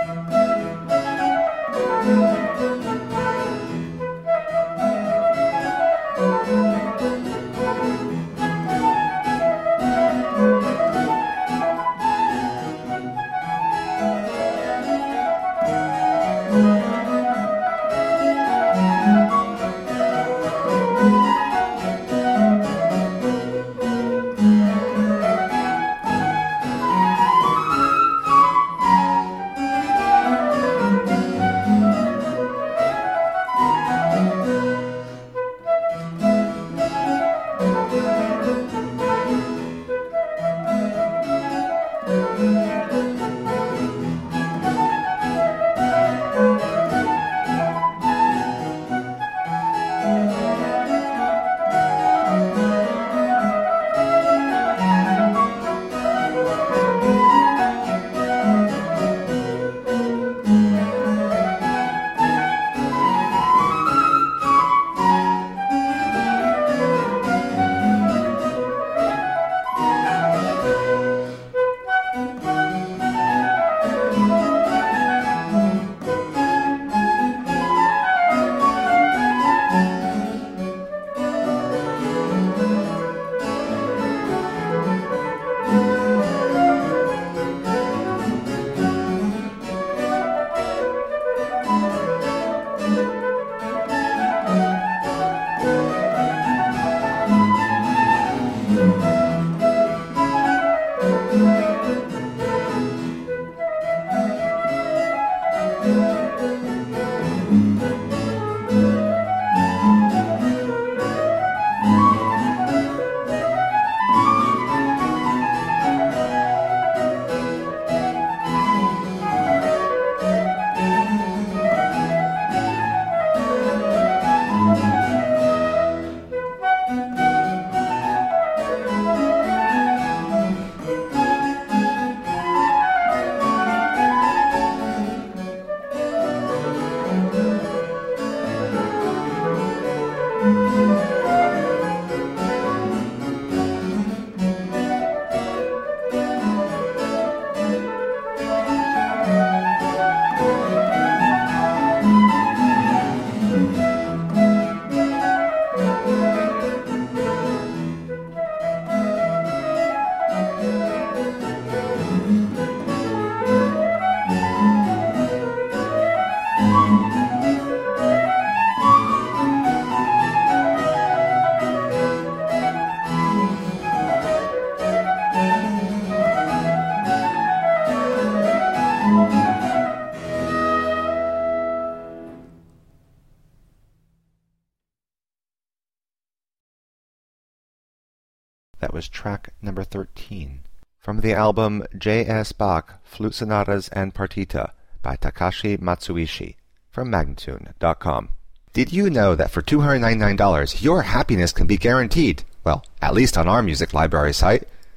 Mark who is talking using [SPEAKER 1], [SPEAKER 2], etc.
[SPEAKER 1] That was track number 13 from the album J.S. Bach, Flute Sonatas and Partita by Takashi Matsuishi from Magnatune.com. Did you know that for $299 your happiness can be guaranteed? Well, at least on our music library site.